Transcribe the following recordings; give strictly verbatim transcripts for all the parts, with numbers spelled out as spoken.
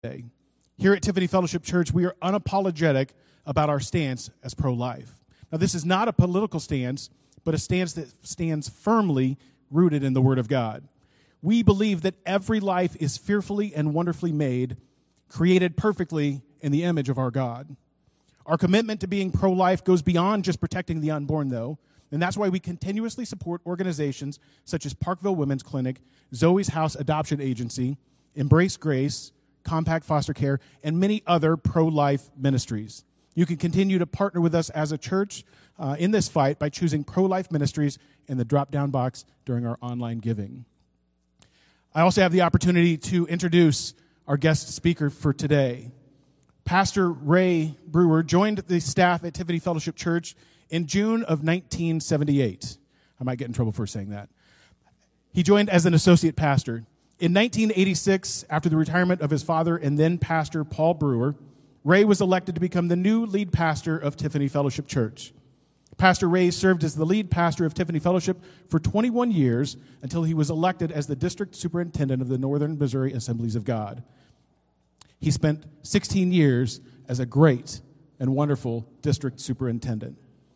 today. Here at Tiffany Fellowship Church, we are unapologetic about our stance as pro-life. Now, this is not a political stance, but a stance that stands firmly rooted in the Word of God. We believe that every life is fearfully and wonderfully made, created perfectly in the image of our God. Our commitment to being pro-life goes beyond just protecting the unborn, though, and that's why we continuously support organizations such as Parkville Women's Clinic, Zoe's House Adoption Agency, Embrace Grace, Compact Foster Care, and many other pro-life ministries. You can continue to partner with us as a church uh, in this fight by choosing pro-life ministries in the drop-down box during our online giving. I also have the opportunity to introduce our guest speaker for today. Pastor Ray Brewer joined the staff at Tiffany Fellowship Church in June of nineteen seventy-eight. I might get in trouble for saying that. He joined as an associate pastor. In nineteen eighty-six, after the retirement of his father and then pastor Paul Brewer, Ray was elected to become the new lead pastor of Tiffany Fellowship Church. Pastor Ray served as the lead pastor of Tiffany Fellowship for twenty-one years until he was elected as the district superintendent of the Northern Missouri Assemblies of God. He spent sixteen years as a great and wonderful district superintendent.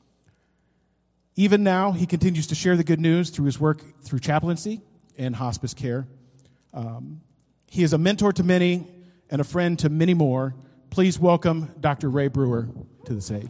Even now, he continues to share the good news through his work through chaplaincy and hospice care. Um, he is a mentor to many and a friend to many more. Please welcome Doctor Ray Brewer to the stage.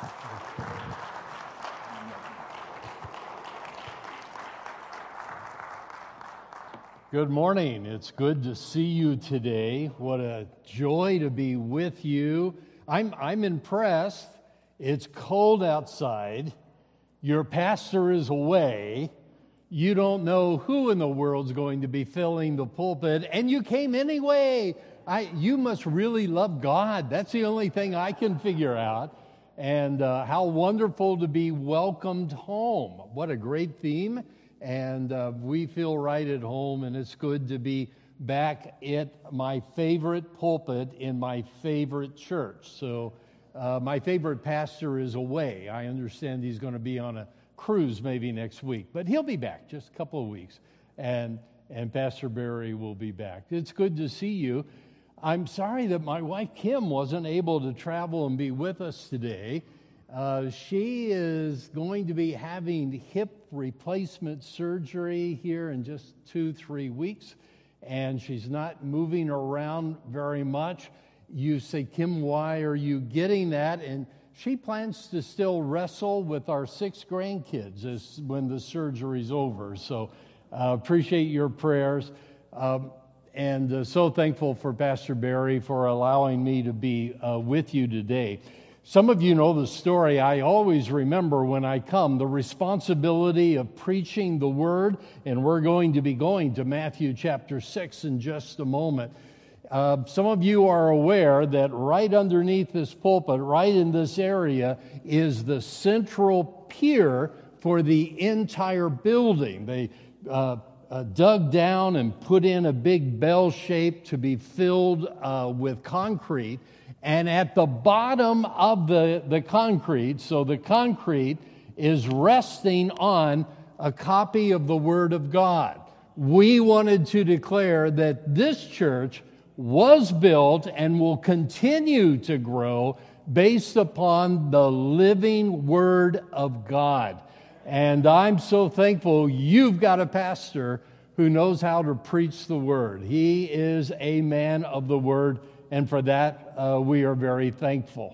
Good morning. It's good to see you today. What a joy to be with you. I'm I'm impressed. It's cold outside. Your pastor is away. You don't know who in the world's going to be filling the pulpit, and you came anyway. I, you must really love God. That's the only thing I can figure out. And uh, how wonderful to be welcomed home. What a great theme. And uh, we feel right at home, and it's good to be back at my favorite pulpit in my favorite church. So uh, my favorite pastor is away. I understand he's going to be on a cruise maybe next week, but he'll be back just a couple of weeks, and and Pastor Barry will be back. It's good to see you. I'm sorry that my wife Kim wasn't able to travel and be with us today. Uh, she is going to be having hip replacement surgery here in just two, three weeks, and she's not moving around very much. You say, Kim, why are you getting that? And she plans to still wrestle with our six grandkids as when the surgery's over. So uh, appreciate your prayers. Um, and uh, so thankful for Pastor Barry for allowing me to be uh, with you today. Some of you know the story. I always remember when I come the responsibility of preaching the Word, and we're going to be going to Matthew chapter six in just a moment. Uh, some of you are aware that right underneath this pulpit, right in this area, is the central pier for the entire building. They uh, uh, dug down and put in a big bell shape to be filled uh, with concrete. And at the bottom of the, the concrete, so the concrete is resting on a copy of the Word of God. We wanted to declare that this church was built and will continue to grow based upon the living Word of God. And I'm so thankful you've got a pastor who knows how to preach the Word. He is a man of the Word, and for that, uh, we are very thankful.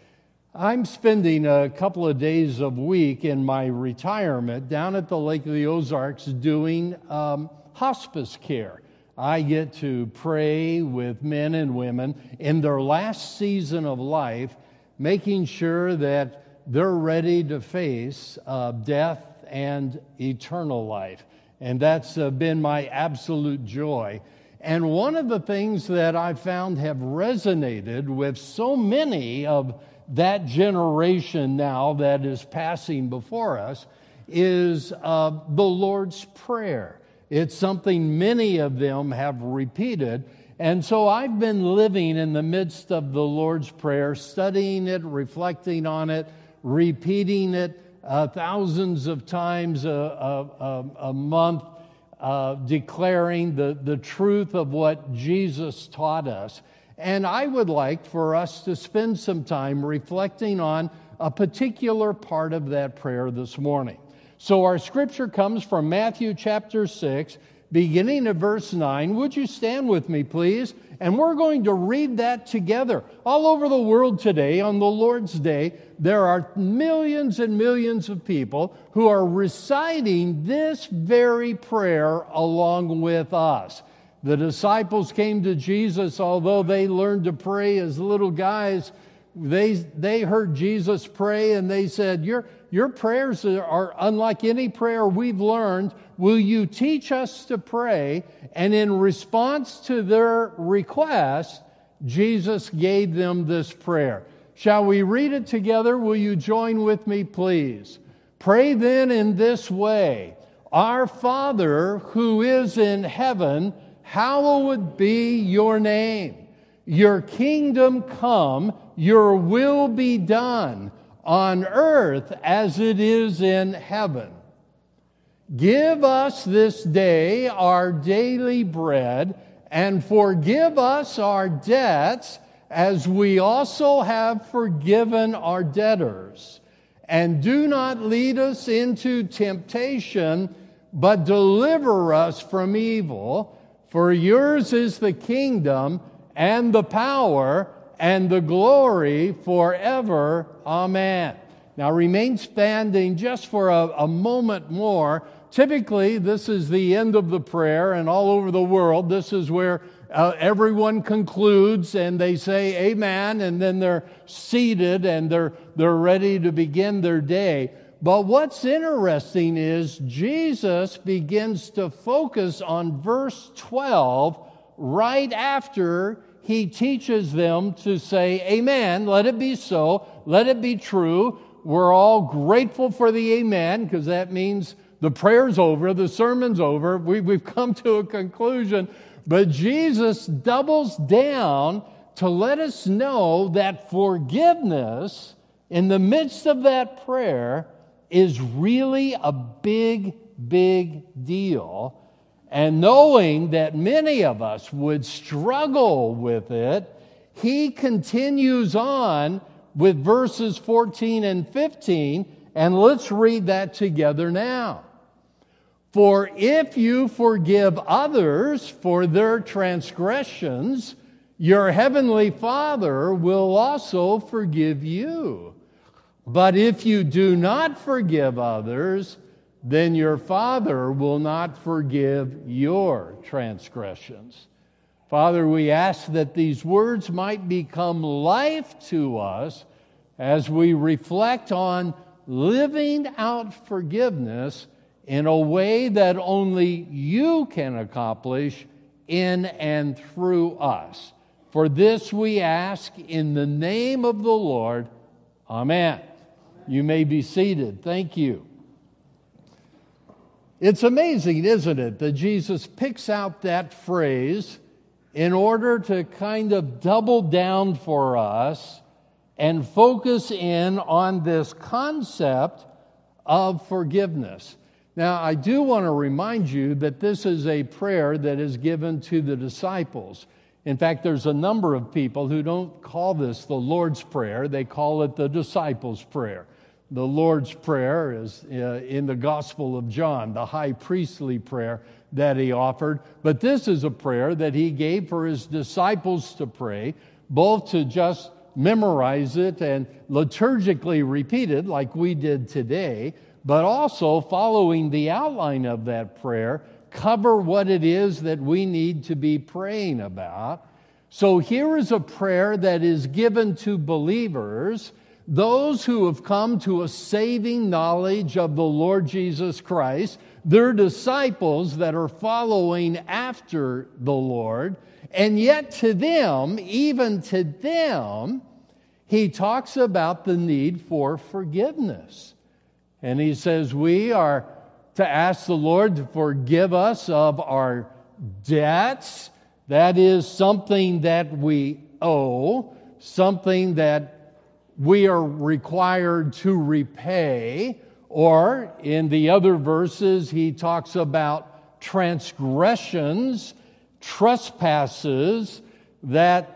I'm spending a couple of days a week in my retirement down at the Lake of the Ozarks doing um, hospice care. I get to pray with men and women in their last season of life, making sure that they're ready to face uh, death and eternal life. And that's uh, been my absolute joy. And one of the things that I've found have resonated with so many of that generation now that is passing before us is uh, the Lord's Prayer. It's something many of them have repeated. And so I've been living in the midst of the Lord's Prayer, studying it, reflecting on it, repeating it uh, thousands of times a, a, a month, uh, declaring the, the truth of what Jesus taught us. And I would like for us to spend some time reflecting on a particular part of that prayer this morning. So our scripture comes from Matthew chapter six, beginning at verse nine. Would you stand with me, please? And we're going to read that together. All over the world today, on the Lord's Day, there are millions and millions of people who are reciting this very prayer along with us. The disciples came to Jesus, although they learned to pray as little guys. They, they heard Jesus pray and they said, your, your prayers are unlike any prayer we've learned. Will you teach us to pray? And in response to their request, Jesus gave them this prayer. Shall we read it together? Will you join with me, please? Pray then in this way. Our Father who is in heaven, hallowed be your name. Your kingdom come, your will be done on earth as it is in heaven. Give us this day our daily bread, and forgive us our debts as we also have forgiven our debtors. And do not lead us into temptation, but deliver us from evil. For yours is the kingdom and the power and the glory forever. Amen. Now remain standing just for a, a moment more. Typically, this is the end of the prayer, and all over the world, this is where uh, everyone concludes and they say amen, and then they're seated and they're, they're ready to begin their day. But what's interesting is Jesus begins to focus on verse twelve right after he teaches them to say, amen, let it be so, let it be true. We're all grateful for the amen, because that means the prayer's over, the sermon's over, we, we've come to a conclusion. But Jesus doubles down to let us know that forgiveness in the midst of that prayer is really a big, big deal. And knowing that many of us would struggle with it, he continues on with verses fourteen and fifteen, and let's read that together now. For if you forgive others for their transgressions, your heavenly Father will also forgive you. But if you do not forgive others, then your Father will not forgive your transgressions. Father, we ask that these words might become life to us as we reflect on living out forgiveness in a way that only you can accomplish in and through us. For this we ask in the name of the Lord. Amen. You may be seated. Thank you. It's amazing, isn't it, that Jesus picks out that phrase in order to kind of double down for us and focus in on this concept of forgiveness. Now, I do want to remind you that this is a prayer that is given to the disciples. In fact, there's a number of people who don't call this the Lord's Prayer. They call it the disciples' prayer. The Lord's Prayer is uh, in the Gospel of John, the high priestly prayer that he offered. But this is a prayer that he gave for his disciples to pray, both to just memorize it and liturgically repeat it like we did today, but also following the outline of that prayer, cover what it is that we need to be praying about. So here is a prayer that is given to believers, those who have come to a saving knowledge of the Lord Jesus Christ, their disciples that are following after the Lord, and yet to them, even to them, he talks about the need for forgiveness. And he says we are to ask the Lord to forgive us of our debts. That is something that we owe, something that we are required to repay. Or in the other verses, he talks about transgressions, trespasses that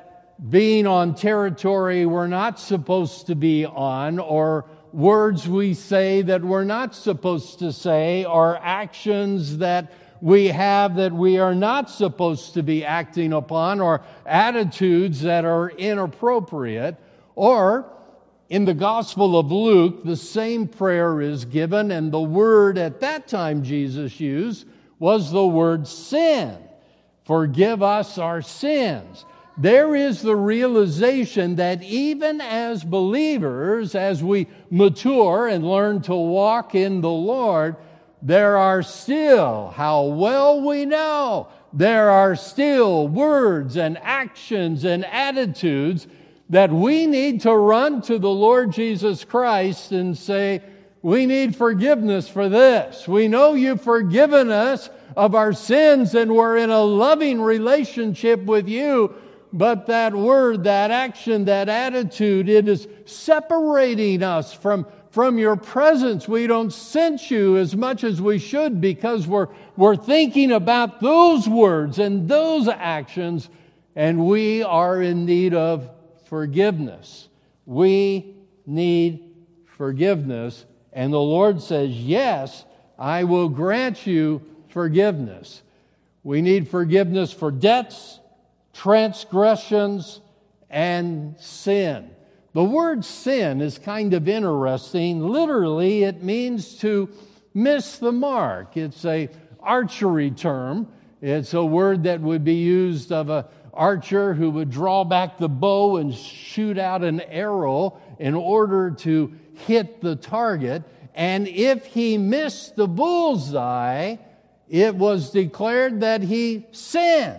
being on territory we're not supposed to be on, or words we say that we're not supposed to say, or actions that we have that we are not supposed to be acting upon, or attitudes that are inappropriate. Or in the Gospel of Luke, the same prayer is given, and the word at that time Jesus used was the word sin. Forgive us our sins. There is the realization that even as believers, as we mature and learn to walk in the Lord, there are still, how well we know, there are still words and actions and attitudes that we need to run to the Lord Jesus Christ and say, we need forgiveness for this. We know you've forgiven us of our sins and we're in a loving relationship with you. But that word, that action, that attitude, it is separating us from, from your presence. We don't sense you as much as we should because we're, we're thinking about those words and those actions, and we are in need of forgiveness. We need forgiveness. And the Lord says, yes, I will grant you forgiveness. We need forgiveness for debts, transgressions, and sin. The word sin is kind of interesting. Literally, it means to miss the mark. It's a archery term. It's a word that would be used of an archer who would draw back the bow and shoot out an arrow in order to hit the target. And if he missed the bullseye, it was declared that he sinned.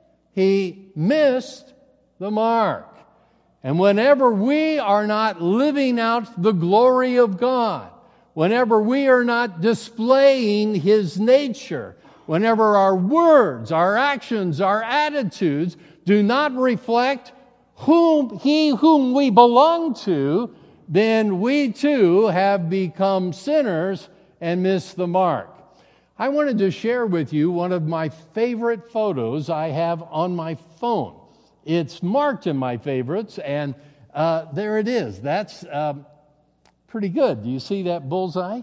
He missed the mark. And whenever we are not living out the glory of God, whenever we are not displaying His nature, whenever our words, our actions, our attitudes do not reflect whom He whom we belong to, then we too have become sinners and missed the mark. I wanted to share with you one of my favorite photos I have on my phone. It's marked in my favorites, and uh, there it is. That's um, pretty good. Do you see that bullseye?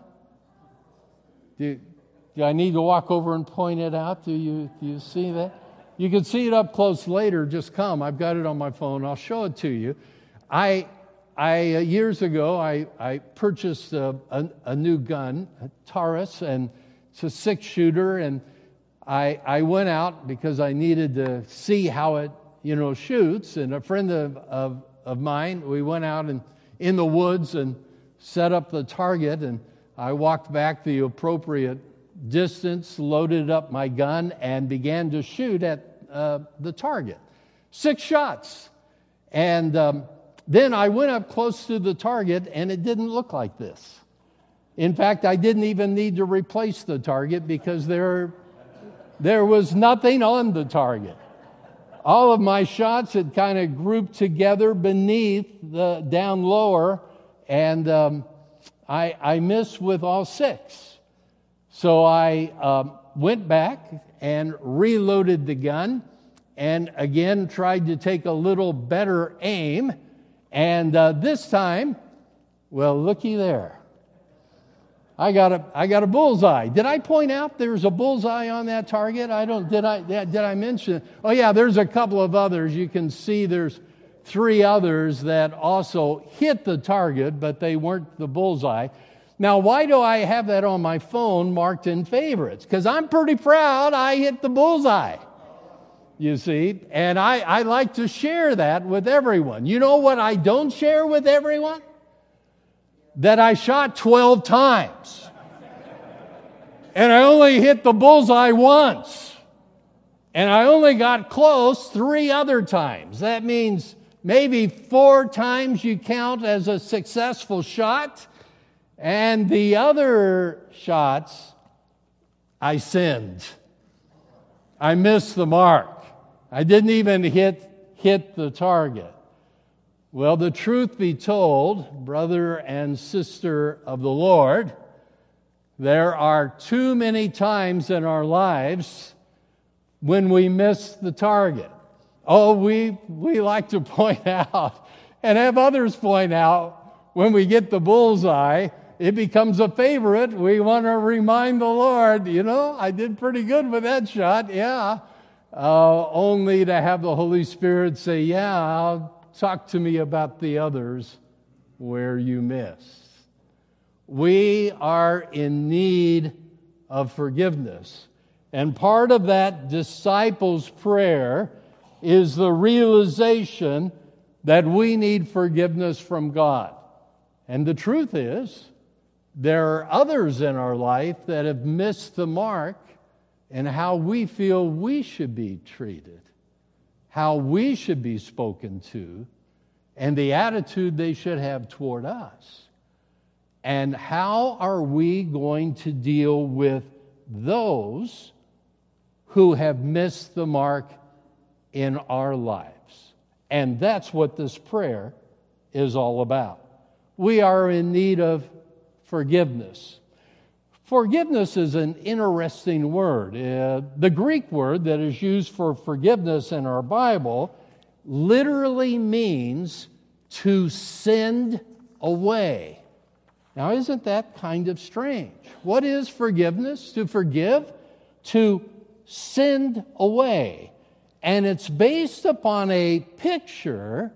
Do, do I need to walk over and point it out? Do you, do you see that? You can see it up close later. Just come. I've got it on my phone. I'll show it to you. I, I uh, years ago, I, I purchased a, a, a new gun, a Taurus, and it's a six-shooter, and I, I went out because I needed to see how it, you know, shoots. And a friend of, of, of mine, we went out and in the woods and set up the target, and I walked back the appropriate distance, loaded up my gun, and began to shoot at uh, the target. Six shots. And um, then I went up close to the target, and it didn't look like this. In fact, I didn't even need to replace the target because there, there was nothing on the target. All of my shots had kind of grouped together beneath the down lower, and um, I, I missed with all six. So I um, went back and reloaded the gun, and again tried to take a little better aim. And uh, this time, well, looky there. I got a I got a bullseye. Did I point out there's a bullseye on that target? I don't. Did I did I mention it? Oh yeah, there's a couple of others. You can see there's three others that also hit the target, but they weren't the bullseye. Now, why do I have that on my phone marked in favorites? Because I'm pretty proud I hit the bullseye. You see, and I, I like to share that with everyone. You know what I don't share with everyone? That I shot twelve times. And I only hit the bullseye once. And I only got close three other times. That means maybe four times you count as a successful shot. And the other shots, I sinned. I missed the mark. I didn't even hit, hit the target. Well, the truth be told, brother and sister of the Lord, there are too many times in our lives when we miss the target. Oh, we, we like to point out and have others point out when we get the bullseye. It becomes a favorite. We want to remind the Lord, you know, I did pretty good with that shot, yeah. Uh, only to have the Holy Spirit say, yeah, talk to me about the others where you missed. We are in need of forgiveness. And part of that disciples' prayer is the realization that we need forgiveness from God. And the truth is, there are others in our life that have missed the mark in how we feel we should be treated, how we should be spoken to, and the attitude they should have toward us. And how are we going to deal with those who have missed the mark in our lives? And that's what this prayer is all about. We are in need of forgiveness. Forgiveness is an interesting word. Uh, the Greek word that is used for forgiveness in our Bible literally means to send away. Now, isn't that kind of strange? What is forgiveness? To forgive? To send away. And it's based upon a picture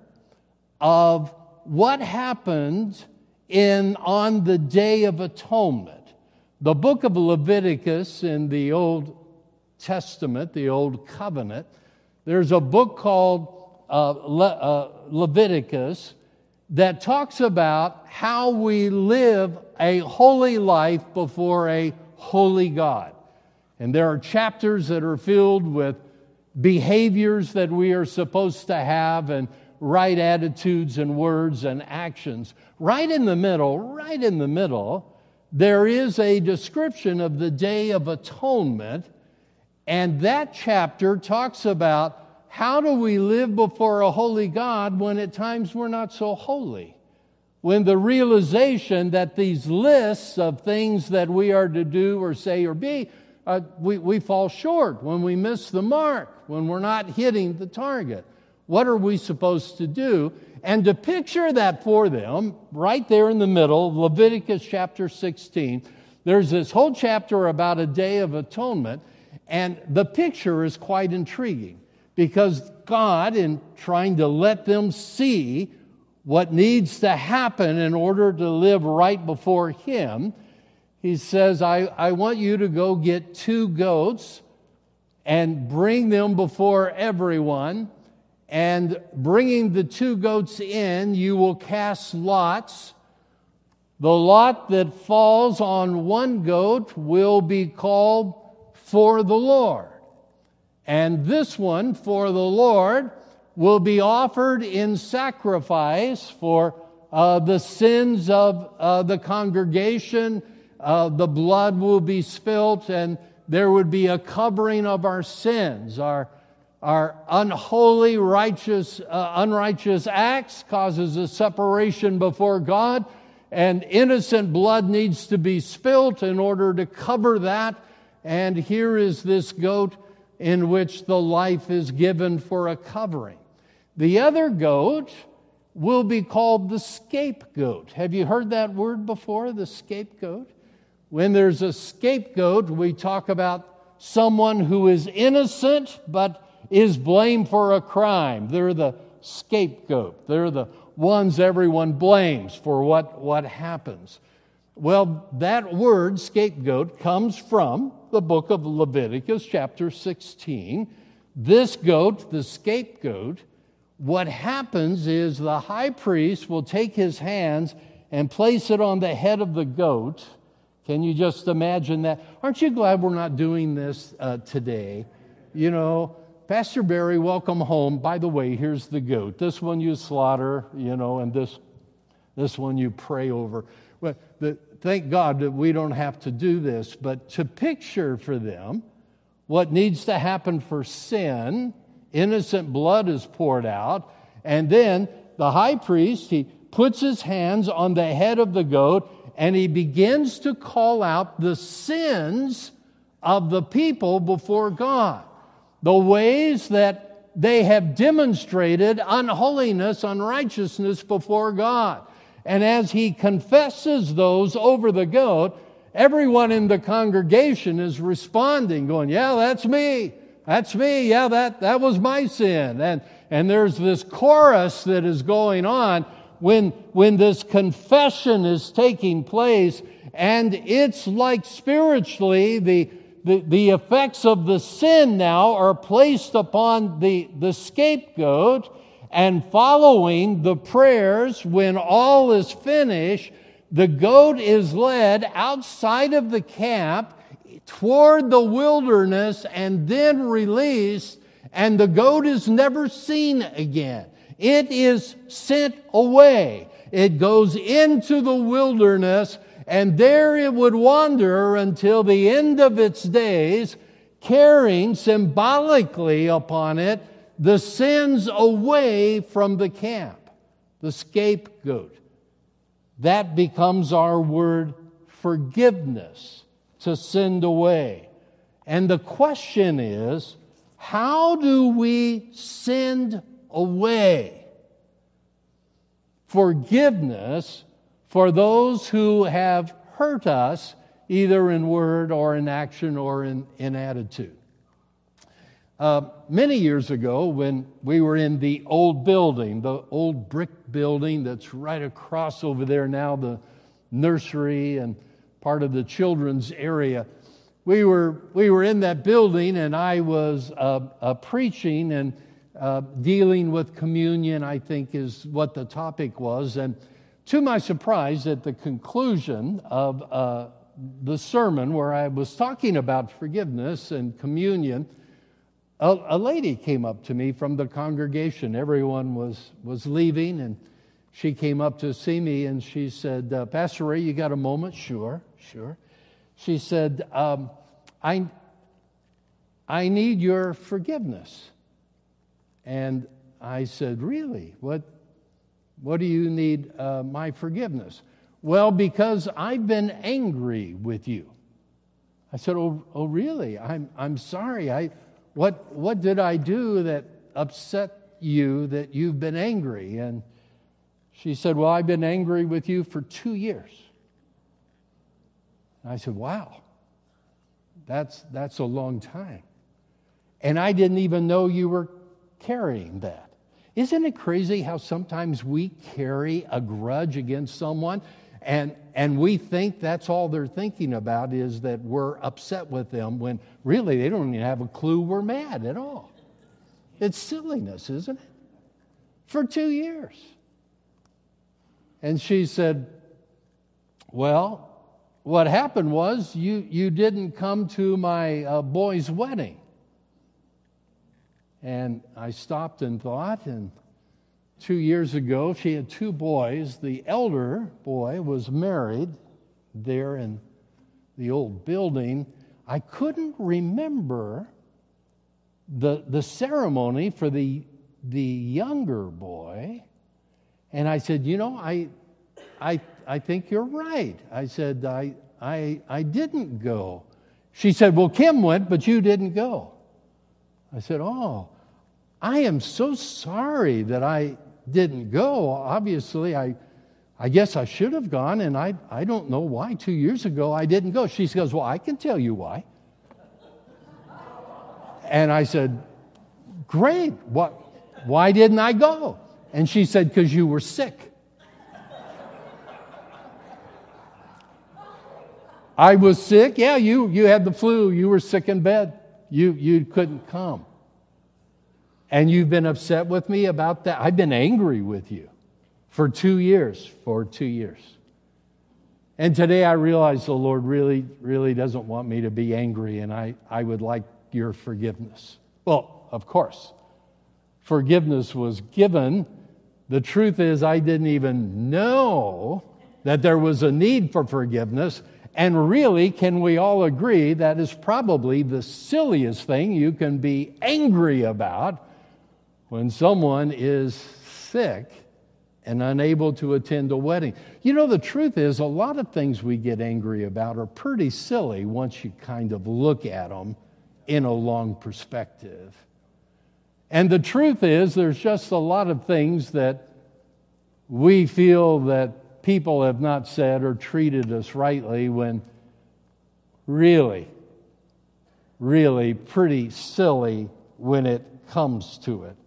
of what happened in on the Day of Atonement. The book of Leviticus in the Old Testament, the Old Covenant, there's a book called uh, Le- uh, Leviticus that talks about how we live a holy life before a holy God. And there are chapters that are filled with behaviors that we are supposed to have and right attitudes and words and actions. Right in the middle, right in the middle, there is a description of the Day of Atonement, and that chapter talks about how do we live before a holy God when at times we're not so holy? When the realization that these lists of things that we are to do or say or be, uh, we, we fall short, when we miss the mark, when we're not hitting the target. What are we supposed to do? And to picture that for them, right there in the middle, Leviticus chapter sixteen, there's this whole chapter about a Day of Atonement, and the picture is quite intriguing because God, in trying to let them see what needs to happen in order to live right before Him, He says, I, I want you to go get two goats and bring them before everyone. And bringing the two goats in, you will cast lots. The lot that falls on one goat will be called for the Lord. And this one, for the Lord, will be offered in sacrifice for uh, the sins of uh, the congregation. Uh, the blood will be spilt, and there would be a covering of our sins. Our Our unholy, righteous, uh, unrighteous acts causes a separation before God, and innocent blood needs to be spilt in order to cover that. And here is this goat in which the life is given for a covering. The other goat will be called the scapegoat. Have you heard that word before, the scapegoat? When there's a scapegoat, we talk about someone who is innocent but is blamed for a crime. They're the scapegoat. They're the ones everyone blames for what, what happens. Well, that word, scapegoat, comes from the book of Leviticus, chapter sixteen. This goat, the scapegoat, what happens is the high priest will take his hands and place it on the head of the goat. Can you just imagine that? Aren't you glad we're not doing this uh, today? You know, Pastor Barry, welcome home. By the way, here's the goat. This one you slaughter, you know, and this this one you pray over. Well, the, thank God that we don't have to do this, but to picture for them what needs to happen for sin, innocent blood is poured out, and then the high priest, he puts his hands on the head of the goat, and he begins to call out the sins of the people before God. The ways that they have demonstrated unholiness, unrighteousness before God. And as he confesses those over the goat, everyone in the congregation is responding, going, yeah, that's me. That's me. Yeah, that, that was my sin. And, and there's this chorus that is going on when, when this confession is taking place. And it's like spiritually, the, the, the effects of the sin now are placed upon the, the scapegoat. And following the prayers, when all is finished, the goat is led outside of the camp toward the wilderness and then released, and the goat is never seen again. It is sent away. It goes into the wilderness, and there it would wander until the end of its days, carrying symbolically upon it the sins away from the camp, the scapegoat. That becomes our word forgiveness, to send away. And the question is, how do we send away forgiveness for those who have hurt us, either in word or in action or in, in attitude? Uh, many years ago, when we were in the old building, the old brick building that's right across over there now, the nursery and part of the children's area, we were we were in that building, and I was uh, uh, preaching and uh, dealing with communion, I think is what the topic was. And to my surprise, at the conclusion of uh, the sermon where I was talking about forgiveness and communion, A, a lady came up to me from the congregation. Everyone was, was leaving, and she came up to see me, and she said, uh, Pastor Ray, you got a moment? Sure, sure. She said, um, I, I need your forgiveness. And I said, really? What, what do you need uh, my forgiveness? Well, because I've been angry with you. I said, oh, oh really? I'm, I'm sorry. I... What what did I do that upset you that you've been angry? And she said, well, I've been angry with you for two years. And I said, wow, that's that's a long time. And I didn't even know you were carrying that. Isn't it crazy how sometimes we carry a grudge against someone, and and we think that's all they're thinking about is that we're upset with them, when really they don't even have a clue we're mad at all. It's silliness, isn't it? For two years. And she said, well, what happened was you, you didn't come to my uh, boy's wedding. And I stopped and thought, and two years ago, she had two boys. The elder boy was married there in the old building. I couldn't remember the, the ceremony for the, the younger boy. And I said, you know, I, I, I think you're right. I said, I, I, I didn't go. She said, well, Kim went, but you didn't go. I said, oh, I am so sorry that I didn't go. Obviously, I I guess I should have gone, and I, I don't know why two years ago I didn't go. She goes, well, I can tell you why. And I said, great. What? Why didn't I go? And she said, because you were sick. I was sick? Yeah, you, you had the flu. You were sick in bed. You, you couldn't come. And you've been upset with me about that? I've been angry with you for two years, for two years. And today I realize the Lord really, really doesn't want me to be angry, and I, I would like your forgiveness. Well, of course, forgiveness was given. The truth is I didn't even know that there was a need for forgiveness. And really, can we all agree that is probably the silliest thing you can be angry about when someone is sick and unable to attend a wedding? You know, the truth is, a lot of things we get angry about are pretty silly once you kind of look at them in a long perspective. And the truth is, there's just a lot of things that we feel that people have not said or treated us rightly when really, really pretty silly when it comes to it.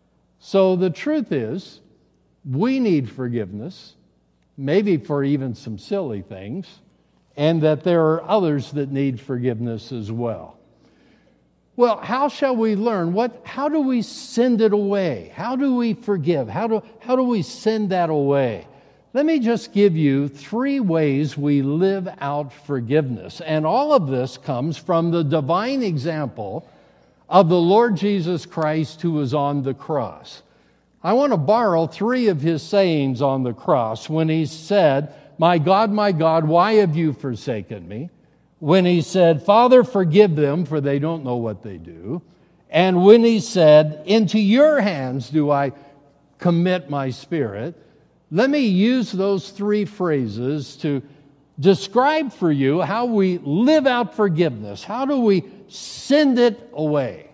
So the truth is, we need forgiveness, maybe for even some silly things, and that there are others that need forgiveness as well. Well, how shall we learn? What? How do we send it away? How do we forgive? How do, how do we send that away? Let me just give you three ways we live out forgiveness. And all of this comes from the divine example of the Lord Jesus Christ who was on the cross. I want to borrow three of his sayings on the cross when he said, "My God, my God, why have you forsaken me?" When he said, "Father, forgive them, for they don't know what they do." And when he said, "Into your hands do I commit my spirit." Let me use those three phrases to describe for you how we live out forgiveness. How do we send it away?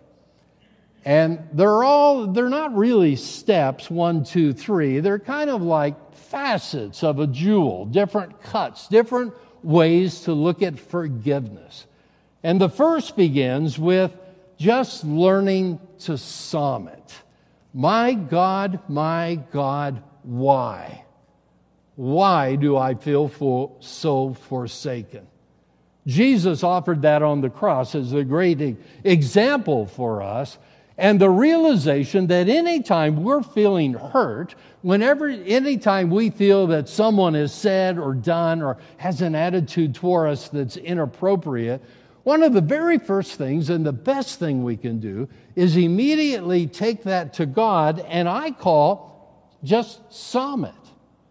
And they're all, they're not really steps, one, two, three. They're kind of like facets of a jewel, different cuts, different ways to look at forgiveness. And the first begins with just learning to psalm it. My God, my God, why? Why do I feel for, so forsaken? Jesus offered that on the cross as a great example for us. And the realization that anytime we're feeling hurt, whenever, anytime we feel that someone has said or done or has an attitude toward us that's inappropriate, one of the very first things and the best thing we can do is immediately take that to God, and I call just psalm it.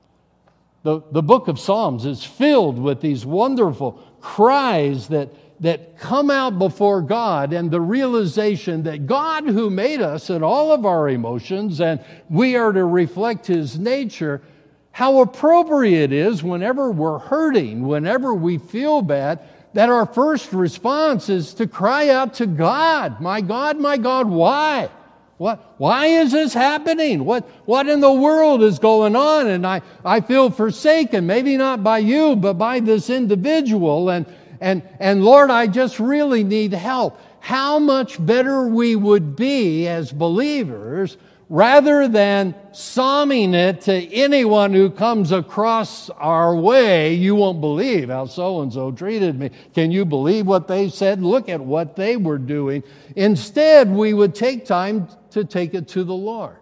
The, the book of Psalms is filled with these wonderful cries that that come out before God, and the realization that God, who made us and all of our emotions, and we are to reflect His nature, how appropriate it is whenever we're hurting, whenever we feel bad, that our first response is to cry out to God. My God, my God, why? What, why is this happening? What, what in the world is going on? And I, I feel forsaken, maybe not by you, but by this individual. And And, and Lord, I just really need help. How much better we would be as believers rather than psalming it to anyone who comes across our way. You won't believe how so-and-so treated me. Can you believe what they said? Look at what they were doing. Instead, we would take time to take it to the Lord.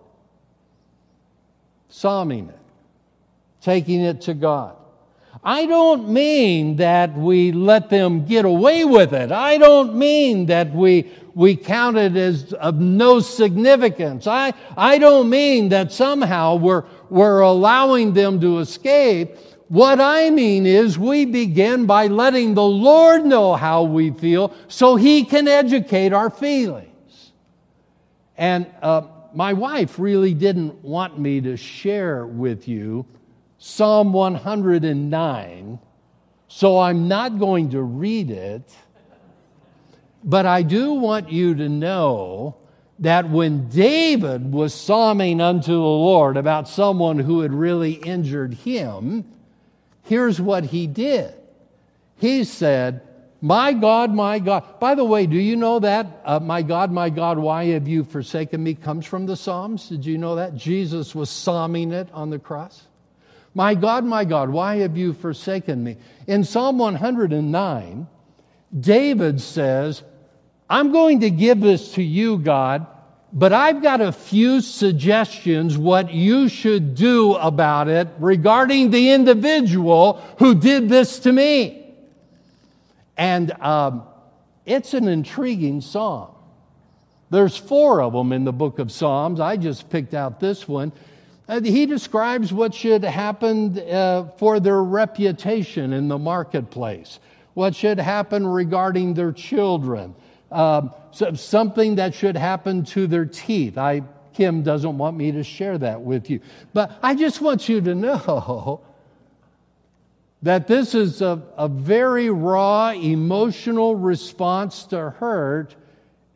Psalming it. Taking it to God. I don't mean that we let them get away with it. I don't mean that we we count it as of no significance. I, I don't mean that somehow we're, we're allowing them to escape. What I mean is we begin by letting the Lord know how we feel so He can educate our feelings. And uh, my wife really didn't want me to share with you Psalm one hundred nine, so I'm not going to read it, but I do want you to know that when David was psalming unto the Lord about someone who had really injured him, here's what he did. He said, my God, my God. By the way, do you know that? Uh, my God, my God, why have you forsaken me comes from the Psalms? Did you know that? Jesus was psalming it on the cross. My God, my God, why have you forsaken me? In Psalm one hundred nine, David says, I'm going to give this to you, God, but I've got a few suggestions what you should do about it regarding the individual who did this to me. And um, it's an intriguing psalm. There's four of them in the book of Psalms. I just picked out this one. Uh, he describes what should happen uh, for their reputation in the marketplace, what should happen regarding their children, um, so something that should happen to their teeth. I, Kim doesn't want me to share that with you, but I just want you to know that this is a, a very raw emotional response to hurt,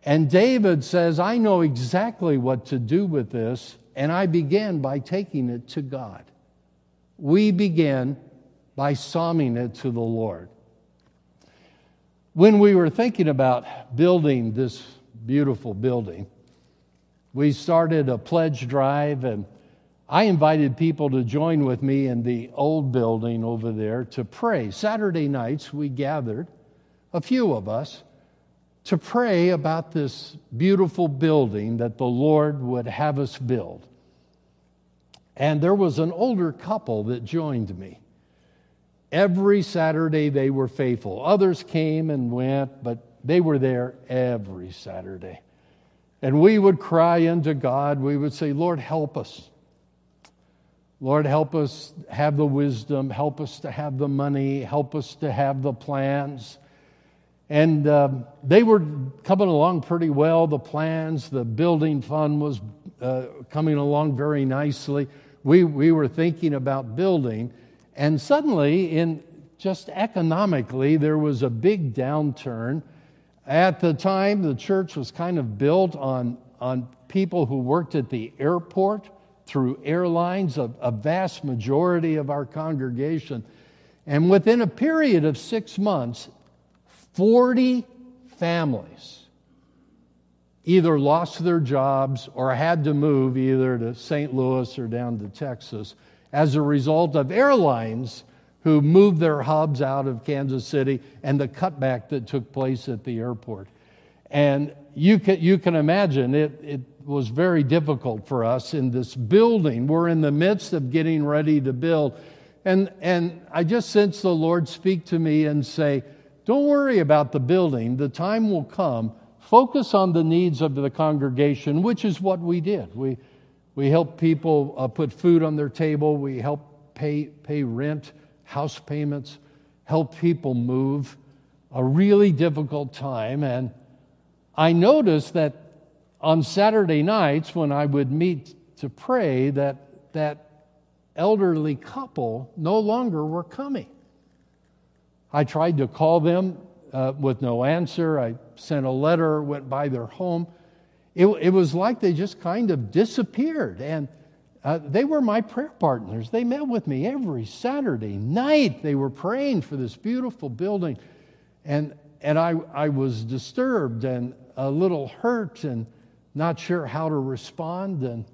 And David says, I know exactly what to do with this, and I began by taking it to God. We began by psalming it to the Lord. When we were thinking about building this beautiful building, we started a pledge drive, and I invited people to join with me in the old building over there to pray. Saturday nights, we gathered, a few of us, to pray about this beautiful building that the Lord would have us build. And there was an older couple that joined me. Every Saturday they were faithful. Others came and went, but they were there every Saturday. And we would cry unto God. We would say, Lord, help us. Lord, help us have the wisdom. Help us to have the money. Help us to have the plans. And um, they were coming along pretty well, the plans. The building fund was uh, coming along very nicely. We, we were thinking about building. And suddenly, in just economically, there was a big downturn. At the time, the church was kind of built on, on people who worked at the airport through airlines, a, a vast majority of our congregation. And within a period of six months, forty families either lost their jobs or had to move either to Saint Louis or down to Texas as a result of airlines who moved their hubs out of Kansas City and the cutback that took place at the airport. And you can, you can imagine it, it was very difficult for us in this building. We're in the midst of getting ready to build. And, and I just sensed the Lord speak to me and say, don't worry about the building. The time will come. Focus on the needs of the congregation, which is what we did. We we helped people uh, put food on their table. We helped pay pay rent, house payments, help people move. A really difficult time. And I noticed that on Saturday nights when I would meet to pray, that that elderly couple no longer were coming. I tried to call them uh, with no answer. I sent a letter, went by their home. It, it was like they just kind of disappeared. And uh, they were my prayer partners. They met with me every Saturday night. They were praying for this beautiful building. And, and I, I was disturbed and a little hurt and not sure how to respond. And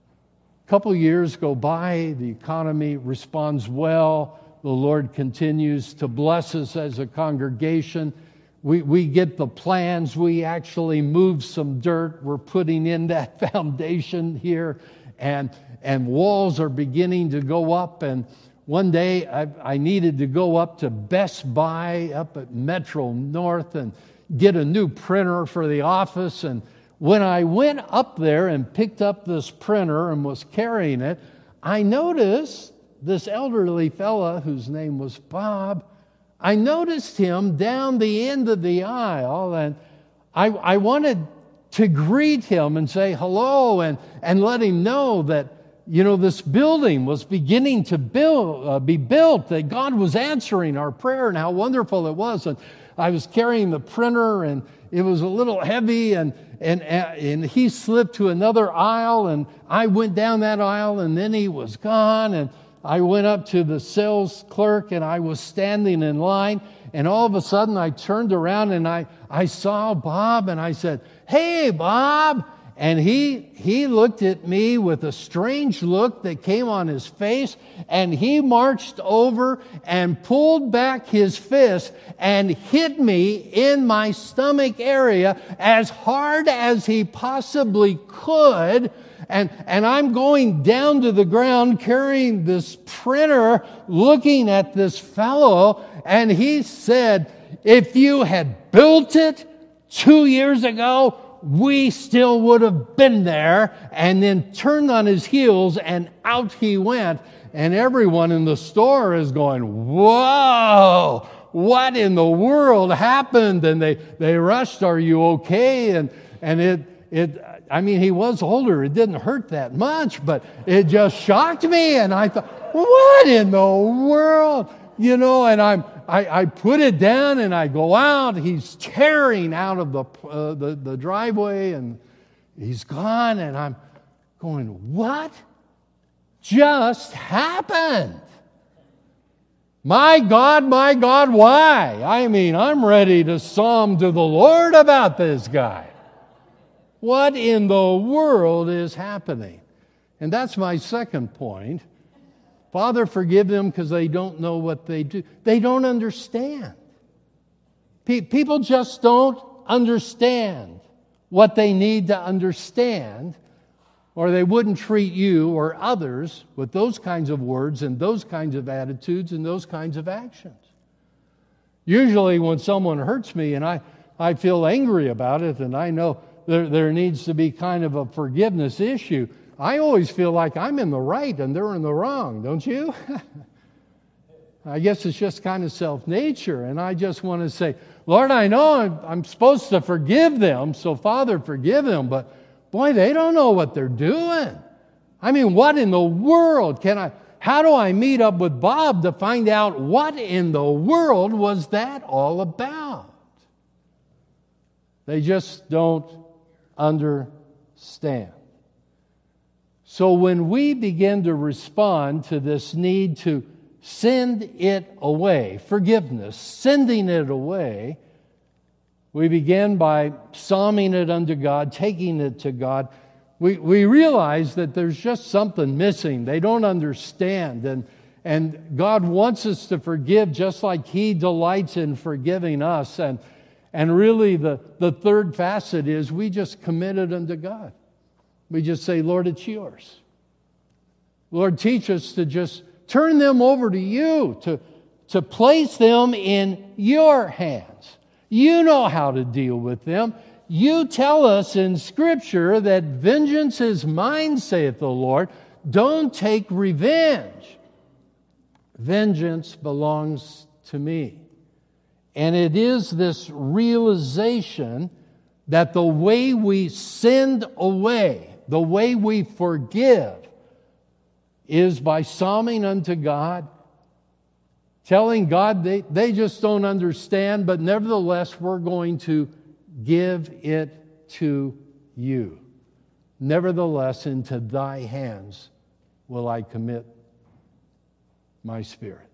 a couple years go by. The economy responds well. The Lord continues to bless us as a congregation. We, we get the plans. We actually move some dirt. We're putting in that foundation here. And, and walls are beginning to go up. And one day I, I needed to go up to Best Buy up at Metro North and get a new printer for the office. And when I went up there and picked up this printer and was carrying it, I noticed this elderly fella, whose name was Bob, I noticed him down the end of the aisle, and I, I wanted to greet him and say hello and, and let him know that, you know, this building was beginning to build, uh, be built, that God was answering our prayer and how wonderful it was. And I was carrying the printer, and it was a little heavy, and and and he slipped to another aisle, and I went down that aisle, and then he was gone, and I went up to the sales clerk, and I was standing in line, and all of a sudden I turned around, and I, I saw Bob, and I said, "Hey, Bob." And he he looked at me with a strange look that came on his face, and he marched over and pulled back his fist and hit me in my stomach area as hard as he possibly could. And, and I'm going down to the ground carrying this printer, looking at this fellow, and he said, "If you had built it two years ago, we still would have been there," and then turned on his heels, and out he went. And everyone in the store is going, "Whoa, what in the world happened?" And they, they rushed, "Are you okay?" And, and it, it, I mean, he was older. It didn't hurt that much, but it just shocked me. And I thought, what in the world? You know, and I'm, I, I put it down and I go out. He's tearing out of the, uh, the, the driveway and he's gone. And I'm going, what just happened? My God, my God, why? I mean, I'm ready to psalm to the Lord about this guy. What in the world is happening? And that's my second point. Father, forgive them because they don't know what they do. They don't understand. Pe- people just don't understand what they need to understand, or they wouldn't treat you or others with those kinds of words and those kinds of attitudes and those kinds of actions. Usually when someone hurts me and I, I feel angry about it and I know there, there needs to be kind of a forgiveness issue, I always feel like I'm in the right and they're in the wrong, don't you? I guess it's just kind of self-nature, and I just want to say, Lord, I know I'm, I'm supposed to forgive them, so Father, forgive them, but boy, they don't know what they're doing. I mean, what in the world can I, how do I meet up with Bob to find out what in the world was that all about? They just don't understand. So when we begin to respond to this need to send it away, forgiveness, sending it away, we begin by psalming it unto God, taking it to God. We, we realize that there's just something missing. They don't understand. And, and God wants us to forgive just like He delights in forgiving us. And, and really the, the third facet is we just commit it unto God. We just say, Lord, it's yours. Lord, teach us to just turn them over to you, to, to place them in your hands. You know how to deal with them. You tell us in Scripture that vengeance is mine, saith the Lord. Don't take revenge. Vengeance belongs to me. And it is this realization that the way we send away, the way we forgive, is by psalming unto God, telling God they, they just don't understand, but nevertheless we're going to give it to you. Nevertheless, into thy hands will I commit my spirit.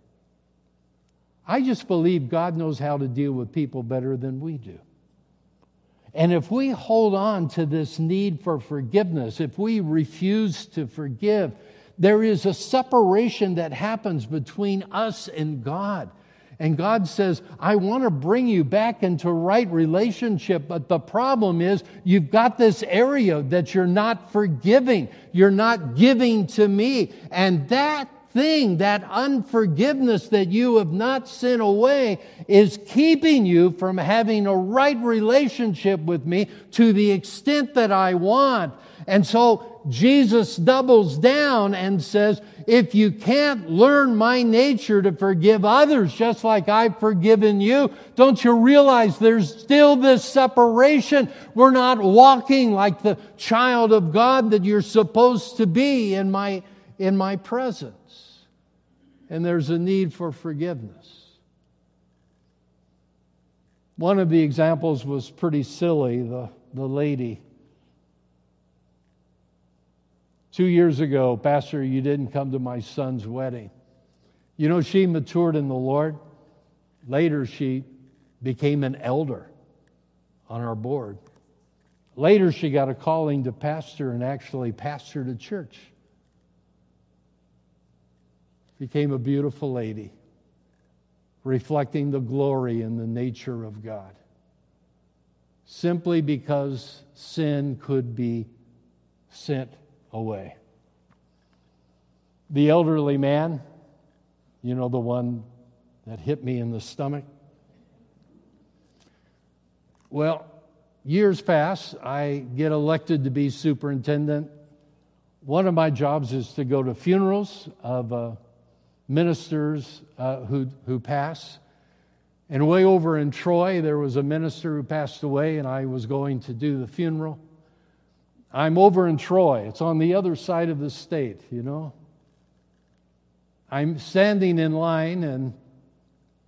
I just believe God knows how to deal with people better than we do. And if we hold on to this need for forgiveness, if we refuse to forgive, there is a separation that happens between us and God. And God says, I want to bring you back into right relationship, but the problem is you've got this area that you're not forgiving. You're not giving to me. And that thing, that unforgiveness that you have not sent away, is keeping you from having a right relationship with me to the extent that I want. And so Jesus doubles down and says, if you can't learn my nature to forgive others just like I've forgiven you, don't you realize there's still this separation? We're not walking like the child of God that you're supposed to be in my, in my presence. And there's a need for forgiveness. One of the examples was pretty silly, the, the lady. Two years ago, Pastor, you didn't come to my son's wedding. You know, she matured in the Lord. Later, she became an elder on our board. Later, she got a calling to pastor and actually pastored a church. Became a beautiful lady, reflecting the glory and the nature of God. Simply because sin could be sent away. The elderly man, you know, the one that hit me in the stomach. Well, years pass. I get elected to be superintendent. One of my jobs is to go to funerals of uh, ministers uh, who who pass. And way over in Troy, there was a minister who passed away, and I was going to do the funeral. I'm over in Troy. It's on the other side of the state, you know. I'm standing in line, and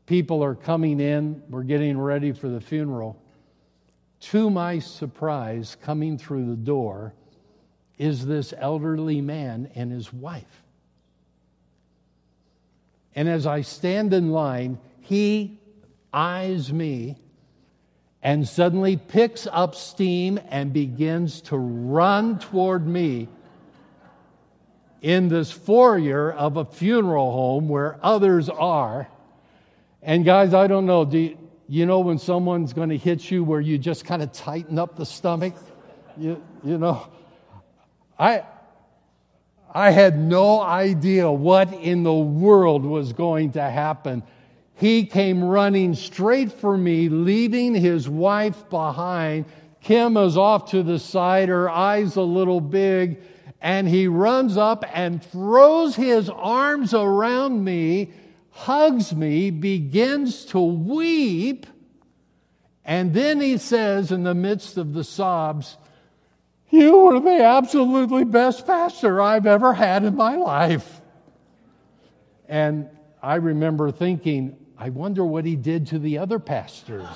people are coming in. We're getting ready for the funeral. To my surprise, coming through the door is this elderly man and his wife. And as I stand in line, he eyes me and suddenly picks up steam and begins to run toward me in this foyer of a funeral home where others are. And guys, I don't know, do you, you know when someone's going to hit you where you just kind of tighten up the stomach? You, you know, I, I had no idea what in the world was going to happen. He came running straight for me, leaving his wife behind. Kim is off to the side, her eyes a little big, and he runs up and throws his arms around me, hugs me, begins to weep, and then he says in the midst of the sobs, "You were the absolutely best pastor I've ever had in my life." And I remember thinking, I wonder what he did to the other pastors.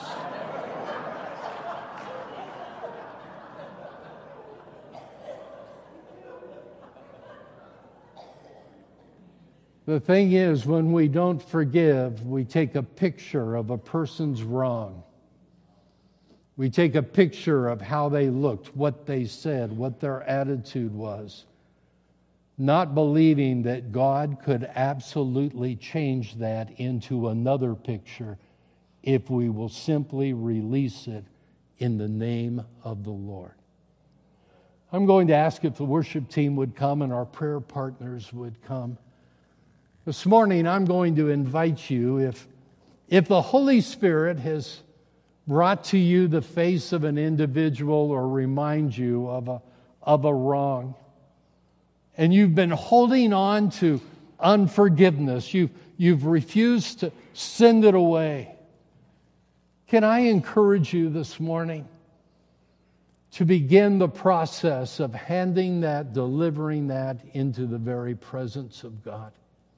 The thing is, when we don't forgive, we take a picture of a person's wrong. We take a picture of how they looked, what they said, what their attitude was, not believing that God could absolutely change that into another picture if we will simply release it in the name of the Lord. I'm going to ask if the worship team would come and our prayer partners would come. This morning, I'm going to invite you, if, if the Holy Spirit has brought to you the face of an individual or remind you of a, of a wrong, and you've been holding on to unforgiveness, you've, you've refused to send it away, can I encourage you this morning to begin the process of handing that, delivering that into the very presence of God?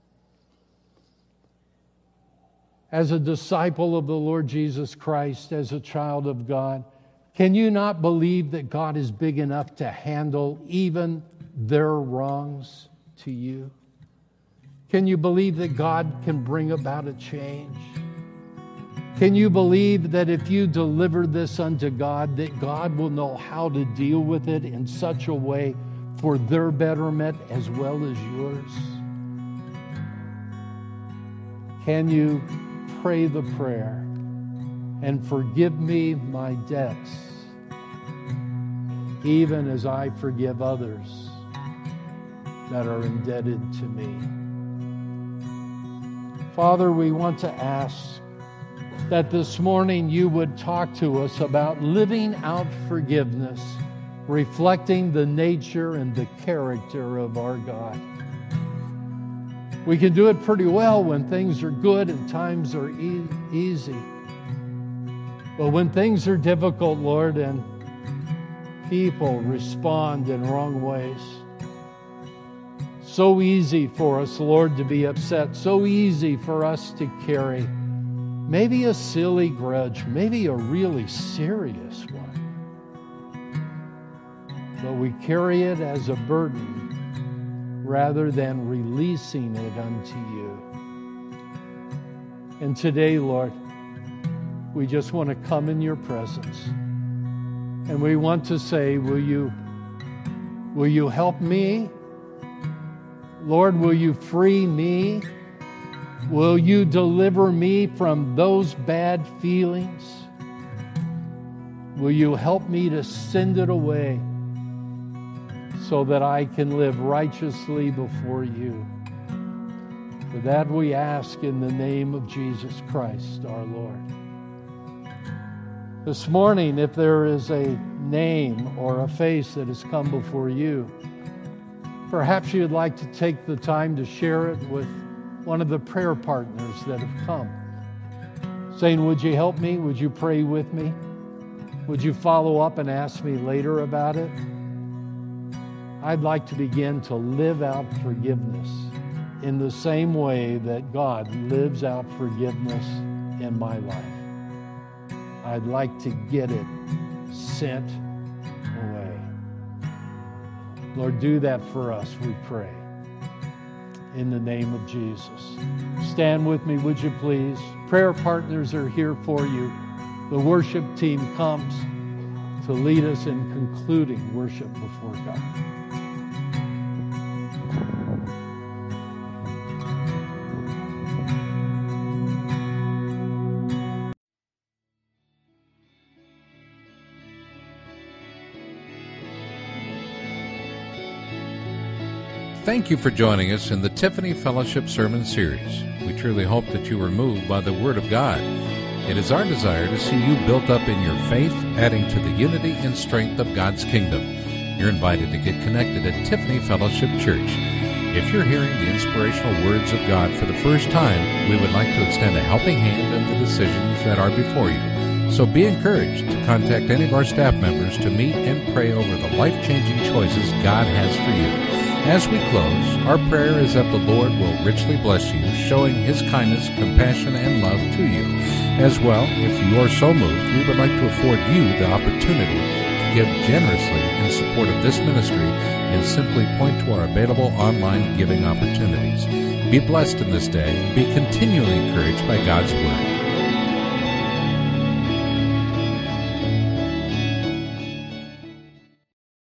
As a disciple of the Lord Jesus Christ, as a child of God, can you not believe that God is big enough to handle even their wrongs to you? Can you believe that God can bring about a change? Can you believe that if you deliver this unto God, that God will know how to deal with it in such a way for their betterment as well as yours? Can you pray the prayer, "And forgive me my debts, even as I forgive others that are indebted to me"? Father, we want to ask that this morning you would talk to us about living out forgiveness, reflecting the nature and the character of our God. We can do it pretty well when things are good and times are e- easy. But when things are difficult, Lord, and people respond in wrong ways, so easy for us, Lord, to be upset, so easy for us to carry maybe a silly grudge, maybe a really serious one. But we carry it as a burden rather than releasing it unto you. And today, Lord, we just want to come in your presence. And we want to say, will you, will you help me? Lord, will you free me? Will you deliver me from those bad feelings? Will you help me to send it away so that I can live righteously before you? For that we ask in the name of Jesus Christ, our Lord. This morning, if there is a name or a face that has come before you, perhaps you'd like to take the time to share it with one of the prayer partners that have come, saying, would you help me? Would you pray with me? Would you follow up and ask me later about it? I'd like to begin to live out forgiveness in the same way that God lives out forgiveness in my life. I'd like to get it sent away. Lord, do that for us, we pray. In the name of Jesus. Stand with me, would you please? Prayer partners are here for you. The worship team comes to lead us in concluding worship before God. Thank you for joining us in the Tiffany Fellowship Sermon Series. We truly hope that you were moved by the Word of God. It is our desire to see you built up in your faith, adding to the unity and strength of God's kingdom. You're invited to get connected at Tiffany Fellowship Church. If you're hearing the inspirational words of God for the first time, we would like to extend a helping hand in the decisions that are before you. So be encouraged to contact any of our staff members to meet and pray over the life-changing choices God has for you. As we close, our prayer is that the Lord will richly bless you, showing His kindness, compassion, and love to you. As well, if you are so moved, we would like to afford you the opportunity to give generously in support of this ministry and simply point to our available online giving opportunities. Be blessed in this day and be continually encouraged by God's Word.